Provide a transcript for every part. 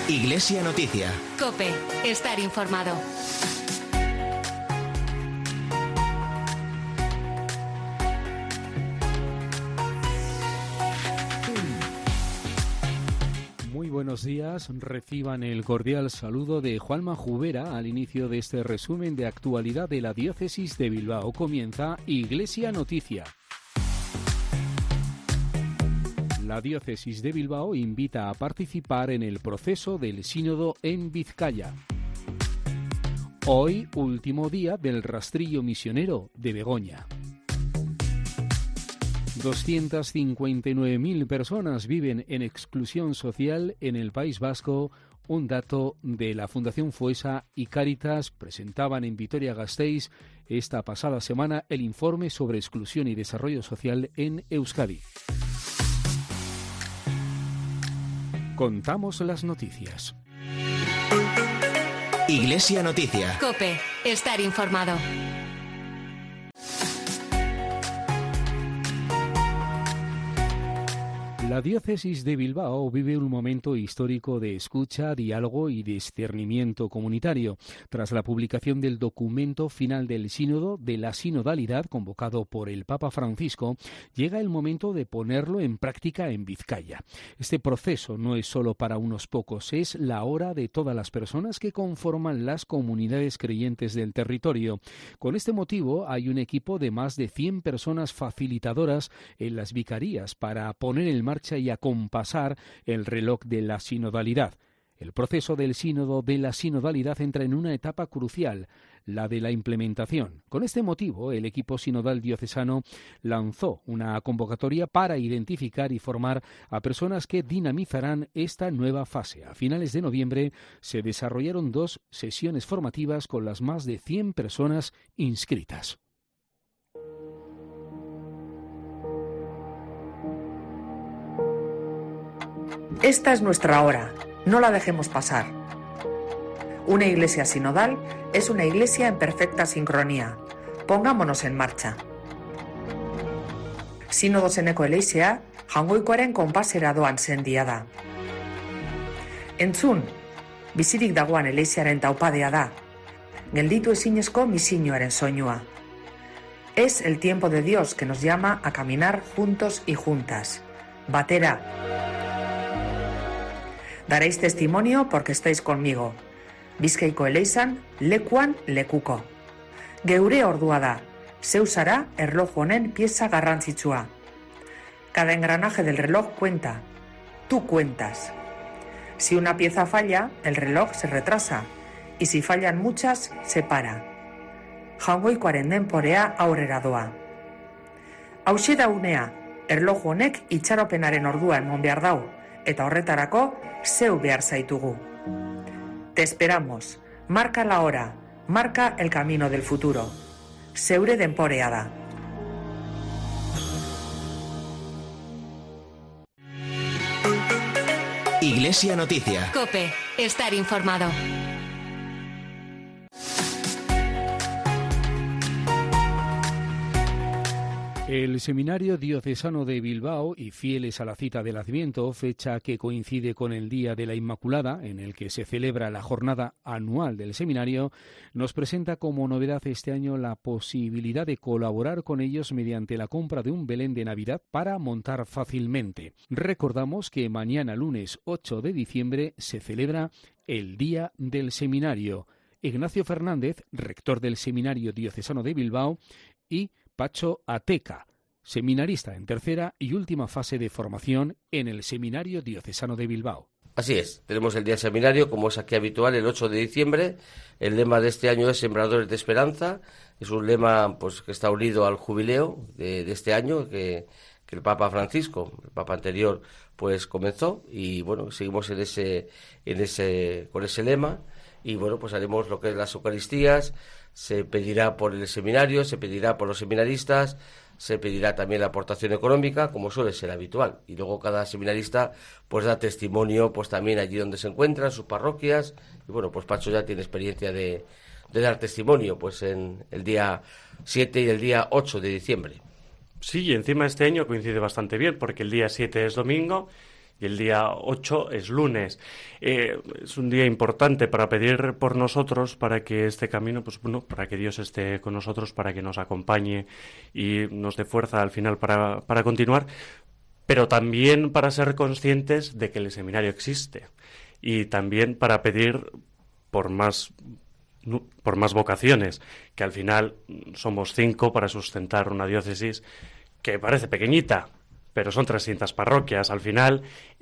Iglesia Noticia. COPE. Estar informado. Muy buenos días. Reciban el cordial saludo de Juanma Jubera al inicio de este resumen de actualidad de la Diócesis de Bilbao. Comienza Iglesia Noticia. La Diócesis de Bilbao invita a participar en el proceso del Sínodo en Vizcaya. Hoy, último día del rastrillo misionero de Begoña. 259.000 personas viven en exclusión social en el País Vasco. Un dato de la Fundación Foessa y Cáritas presentaban en Vitoria-Gasteiz esta pasada semana el informe sobre exclusión y desarrollo social en Euskadi. Contamos las noticias. Iglesia Noticia. COPE. Estar informado. La Diócesis de Bilbao vive un momento histórico de escucha, diálogo y discernimiento comunitario. Tras la publicación del documento final del Sínodo de la Sinodalidad, convocado por el Papa Francisco, llega el momento de ponerlo en práctica en Vizcaya. Este proceso no es solo para unos pocos, es la hora de todas las personas que conforman las comunidades creyentes del territorio. Con este motivo, hay un equipo de más de 100 personas facilitadoras en las vicarías para poner en marcha y acompasar el reloj de la sinodalidad. El proceso del sínodo de la sinodalidad entra en una etapa crucial, la de la implementación. Con este motivo, el equipo sinodal diocesano lanzó una convocatoria para identificar y formar a personas que dinamizarán esta nueva fase. A finales de noviembre se desarrollaron 2 sesiones formativas con las más de 100 personas inscritas. Esta es nuestra hora, no la dejemos pasar. Una iglesia sinodal es una iglesia en perfecta sincronía. Pongámonos en marcha. Sinodo zeneko eleizea, jangoikoaren konpasera doan sendia da. Entzun, bizirik dagoan eleizearen taupadea da. Gelditu ezinezko misioaren soinua. Es el tiempo de Dios que nos llama a caminar juntos y juntas. Batera. Daréis testimonio porque estáis conmigo. Bizkaiko eleizan, lekuan lekuko. Geure ordua da. Zeu zara erloju honen pieza garrantzitsua. Cada engranaje del reloj cuenta. Tú cuentas. Si una pieza falla, el reloj se retrasa. Y si fallan muchas, se para. Jangoikoaren denporea aurrera doa. Hauxe da unea, erloju honek itxaropenaren ordua emon behar dau. Eta horretarako, zeu behar zaitugu. Te esperamos. Marca la hora. Marca el camino del futuro. Zeure denporea da. Iglesia Noticia. COPE. Estar informado. El Seminario Diocesano de Bilbao y fieles a la cita del Adviento, fecha que coincide con el Día de la Inmaculada, en el que se celebra la jornada anual del seminario, nos presenta como novedad este año la posibilidad de colaborar con ellos mediante la compra de un Belén de Navidad para montar fácilmente. Recordamos que mañana, lunes 8 de diciembre, se celebra el Día del Seminario. Ignacio Fernández, rector del Seminario Diocesano de Bilbao, y Pacho Ateca, seminarista en tercera y última fase de formación en el Seminario Diocesano de Bilbao. Así es, tenemos el Día del Seminario, como es aquí habitual, el 8 de diciembre. El lema de este año es Sembradores de Esperanza. Es un lema pues que está unido al jubileo de este año que el Papa Francisco, el Papa anterior, pues comenzó. Y bueno, seguimos con ese lema. Y bueno, pues haremos lo que es las Eucaristías. Se pedirá por el seminario, se pedirá por los seminaristas, se pedirá también la aportación económica, como suele ser habitual. Y luego cada seminarista pues da testimonio pues también allí donde se encuentra, en sus parroquias. Y bueno, pues Pacho ya tiene experiencia de dar testimonio pues en el día 7 y el día 8 de diciembre. Sí, y encima este año coincide bastante bien, porque el día 7 es domingo y el día 8 es lunes. Es un día importante para pedir por nosotros, para que este camino, pues bueno, para que Dios esté con nosotros, para que nos acompañe y nos dé fuerza al final para continuar, pero también para ser conscientes de que el seminario existe y también para pedir por más vocaciones, que al final somos 5 para sustentar una diócesis que parece pequeñita, pero son 300 parroquias al final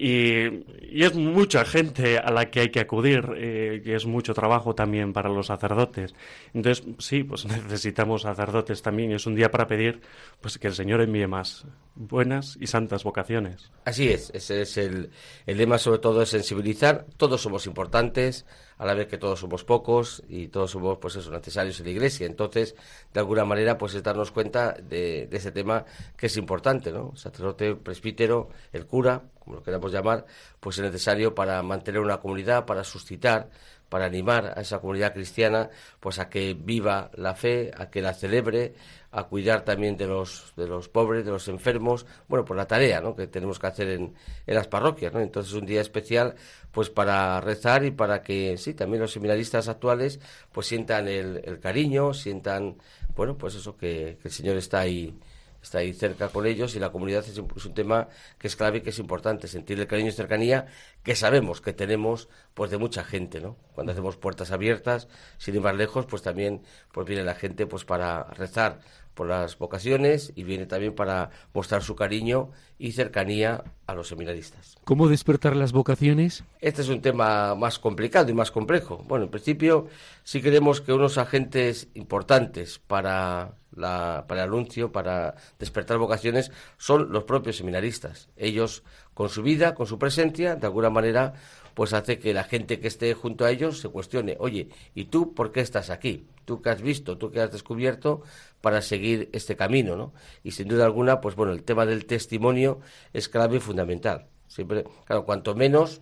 y es mucha gente a la que hay que acudir, que es mucho trabajo también para los sacerdotes. Entonces, sí, pues necesitamos sacerdotes también, y es un día para pedir pues que el Señor envíe más buenas y santas vocaciones. Así es, ese es el lema, sobre todo, es sensibilizar. Todos somos importantes, a la vez que todos somos pocos y todos somos, pues eso, necesarios en la Iglesia. Entonces, de alguna manera, pues es darnos cuenta de ese tema que es importante, ¿no? El sacerdote, presbítero, el cura, como lo queramos llamar, pues es necesario para mantener una comunidad, para suscitar, para animar a esa comunidad cristiana, pues a que viva la fe, a que la celebre, a cuidar también de los pobres, de los enfermos, bueno, pues la tarea, ¿no?, que tenemos que hacer en las parroquias, ¿no? Entonces es un día especial pues para rezar y para que, sí, también los seminaristas actuales pues sientan el cariño, sientan, bueno, pues eso, que el Señor está ahí cerca con ellos, y la comunidad es un tema que es clave y que es importante, sentir el cariño y cercanía que sabemos que tenemos pues de mucha gente, ¿no? Cuando hacemos puertas abiertas, sin ir más lejos, pues también pues viene la gente pues para rezar por las vocaciones y viene también para mostrar su cariño y cercanía a los seminaristas. ¿Cómo despertar las vocaciones? Este es un tema más complicado y más complejo. Bueno, en principio sí creemos que unos agentes importantes para el anuncio, para despertar vocaciones, son los propios seminaristas. Ellos, con su vida, con su presencia, de alguna manera, pues hace que la gente que esté junto a ellos se cuestione: oye, ¿y tú por qué estás aquí? ¿Tú qué has visto? ¿Tú qué has descubierto para seguir este camino, ¿no? Y sin duda alguna, pues bueno, el tema del testimonio es clave y fundamental. Siempre, claro, cuanto menos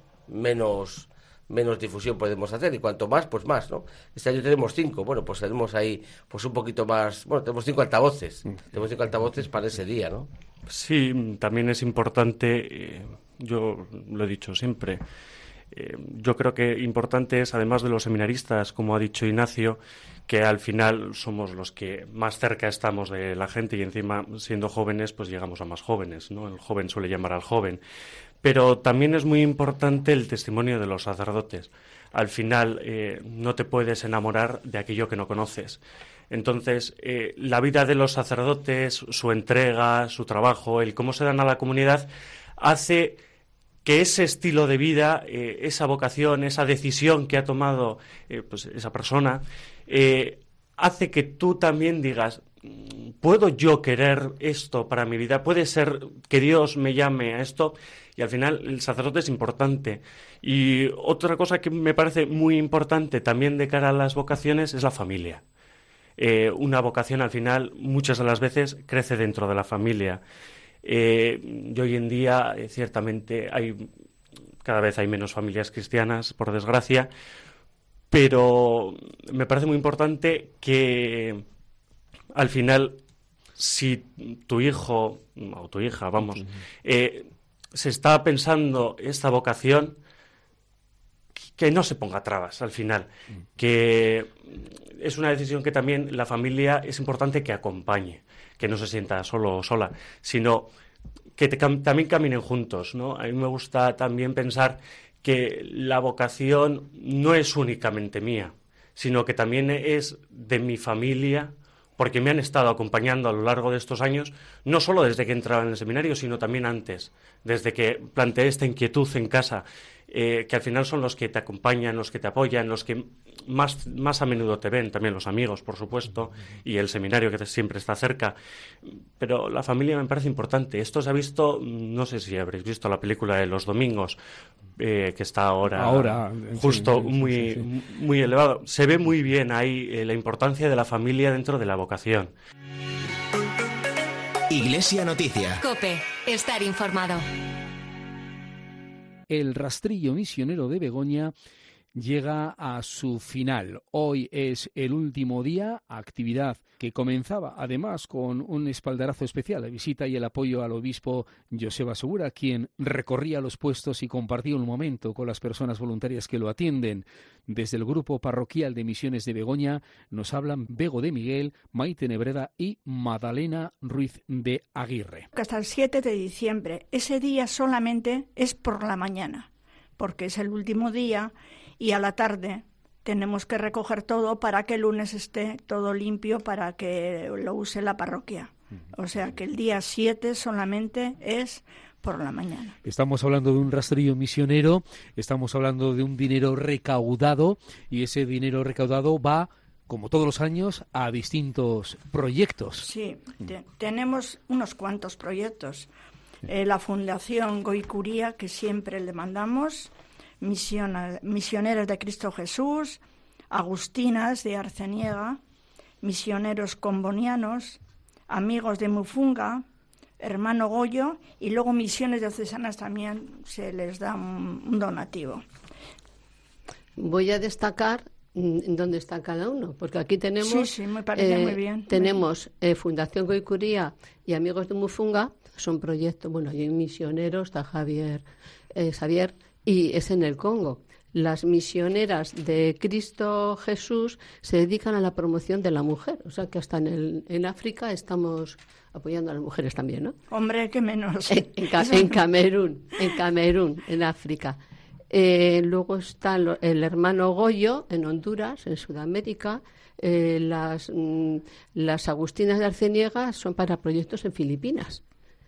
difusión podemos hacer, y cuanto más, pues más, ¿no? Este año tenemos 5, bueno, pues tenemos ahí pues un poquito más, bueno, tenemos 5 altavoces, para ese día, ¿no? Sí, también es importante, yo lo he dicho siempre, yo creo que importante es, además de los seminaristas, como ha dicho Ignacio, que al final somos los que más cerca estamos de la gente, y encima, siendo jóvenes, pues llegamos a más jóvenes, ¿no? El joven suele llamar al joven. Pero también es muy importante el testimonio de los sacerdotes. Al final, no te puedes enamorar de aquello que no conoces. Entonces, la vida de los sacerdotes, su entrega, su trabajo, el cómo se dan a la comunidad, hace que ese estilo de vida, esa vocación, esa decisión que ha tomado pues esa persona, hace que tú también digas: ¿puedo yo querer esto para mi vida? ¿Puede ser que Dios me llame a esto? Y al final el sacerdote es importante. Y otra cosa que me parece muy importante también de cara a las vocaciones es la familia. Una vocación, al final, muchas de las veces crece dentro de la familia. Y hoy en día, ciertamente, cada vez hay menos familias cristianas, por desgracia, pero me parece muy importante que, al final, si tu hijo o tu hija, se está pensando esta vocación, que no se ponga trabas al final, que es una decisión que también la familia es importante que acompañe, que no se sienta solo o sola, sino que también caminen juntos, ¿no? A mí me gusta también pensar que la vocación no es únicamente mía, sino que también es de mi familia, porque me han estado acompañando a lo largo de estos años, no solo desde que entraba en el seminario, sino también antes, desde que planteé esta inquietud en casa, que al final son los que te acompañan, los que te apoyan, los que más a menudo te ven, también los amigos, por supuesto, y el seminario que siempre está cerca. Pero la familia me parece importante. Esto se ha visto, no sé si habréis visto la película de Los Domingos, que está ahora justo sí, muy elevado. Se ve muy bien ahí la importancia de la familia dentro de la vocación. Iglesia Noticia. COPE. Estar informado. El rastrillo misionero de Begoña llega a su final. Hoy es el último día, actividad que comenzaba además con un espaldarazo especial, la visita y el apoyo al obispo Joseba Segura, quien recorría los puestos y compartía un momento con las personas voluntarias que lo atienden. Desde el grupo parroquial de Misiones de Begoña nos hablan Bego de Miguel, Maite Nebreda y Madalena Ruiz de Aguirre. Hasta el 7 de diciembre, ese día solamente es por la mañana, porque es el último día y a la tarde tenemos que recoger todo para que el lunes esté todo limpio para que lo use la parroquia. O sea que el día 7 solamente es por la mañana. Estamos hablando de un rastrillo misionero, estamos hablando de un dinero recaudado y ese dinero recaudado va, como todos los años, a distintos proyectos. Sí, tenemos unos cuantos proyectos. La Fundación Goicuría, que siempre le mandamos, Misioneros de Cristo Jesús, Agustinas de Arceniega, Misioneros Combonianos, Amigos de Mufunga, Hermano Goyo, y luego Misiones Diocesanas también se les da un donativo. Voy a destacar dónde está cada uno, porque aquí tenemos, sí, me parece muy bien. Tenemos Fundación Goicuría y Amigos de Mufunga, son proyectos, bueno, hay misioneros, está Xavier, y es en el Congo. Las misioneras de Cristo Jesús se dedican a la promoción de la mujer, o sea que hasta en África estamos apoyando a las mujeres también, ¿no? Hombre, qué menos. En Camerún, en África. Luego está el hermano Goyo en Honduras, en Sudamérica. Las Agustinas de Arceniega son para proyectos en Filipinas.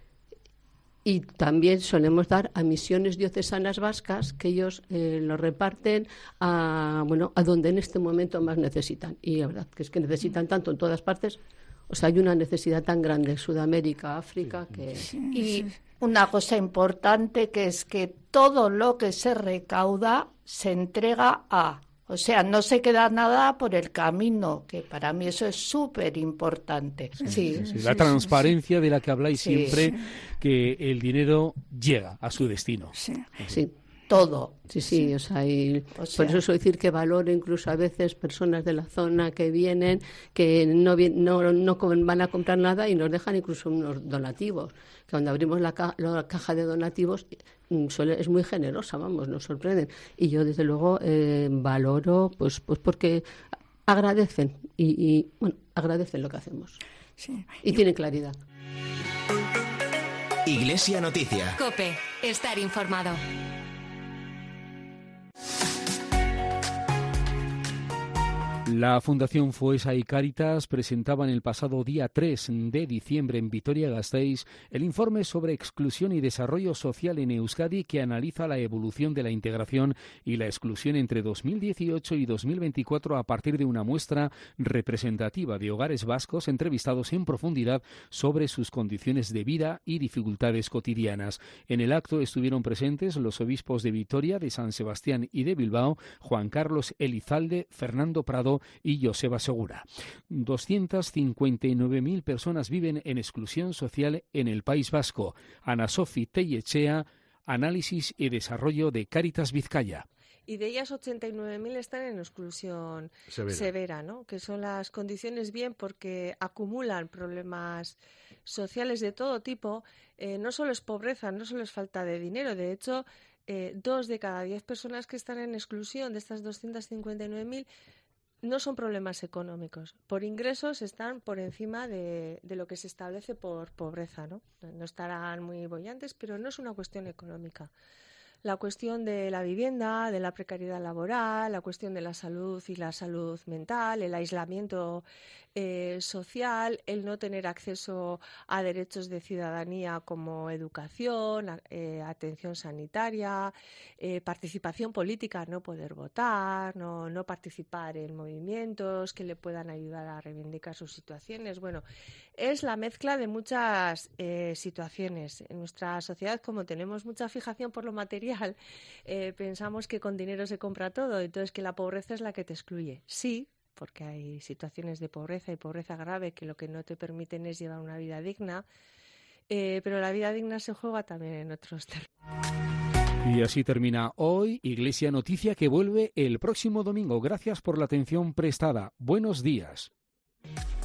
Y también solemos dar a misiones diocesanas vascas, que ellos lo reparten a donde en este momento más necesitan. Y la verdad que es que necesitan tanto en todas partes. O sea, hay una necesidad tan grande en Sudamérica, África, que... Y una cosa importante que es que todo lo que se recauda se entrega a... O sea, no se queda nada por el camino, que para mí eso es súper importante. Sí. La transparencia de la que habláis siempre, que el dinero llega a su destino. Sí. Todo. Sí, o sea, por eso suelo decir que valoro incluso a veces personas de la zona que vienen, que no van a comprar nada y nos dejan incluso unos donativos. Que cuando abrimos la caja de donativos es muy generosa, nos sorprenden. Y yo desde luego valoro, pues porque agradecen y agradecen lo que hacemos. Sí. Y tienen claridad. Iglesia Noticia. COPE. Estar informado. La Fundación Foesa y Cáritas presentaban el pasado día 3 de diciembre en Vitoria-Gasteiz el informe sobre exclusión y desarrollo social en Euskadi, que analiza la evolución de la integración y la exclusión entre 2018 y 2024 a partir de una muestra representativa de hogares vascos entrevistados en profundidad sobre sus condiciones de vida y dificultades cotidianas. En el acto estuvieron presentes los obispos de Vitoria, de San Sebastián y de Bilbao, Juan Carlos Elizalde, Fernando Prado y Joseba Segura. 259.000 personas viven en exclusión social en el País Vasco. Ana Sofi Tellechea, análisis y desarrollo de Cáritas Vizcaya. Y de ellas 89.000 están en exclusión severa, ¿no? Que son las condiciones bien porque acumulan problemas sociales de todo tipo. No solo es pobreza, no solo es falta de dinero. De hecho, 2 de cada 10 personas que están en exclusión de estas 259.000 no son problemas económicos. Por ingresos están por encima de lo que se establece por pobreza, ¿no? No estarán muy bollantes, pero no es una cuestión económica. La cuestión de la vivienda, de la precariedad laboral, la cuestión de la salud y la salud mental, el aislamiento social, el no tener acceso a derechos de ciudadanía como educación, atención sanitaria, participación política, no poder votar, no participar en movimientos que le puedan ayudar a reivindicar sus situaciones. Bueno, es la mezcla de muchas situaciones. En nuestra sociedad, como tenemos mucha fijación por lo material, pensamos que con dinero se compra todo, entonces que la pobreza es la que te excluye. Sí, porque hay situaciones de pobreza y pobreza grave que lo que no te permiten es llevar una vida digna, pero la vida digna se juega también en otros terrenos. Y así termina hoy Iglesia Noticia, que vuelve el próximo domingo. Gracias por la atención prestada. Buenos días.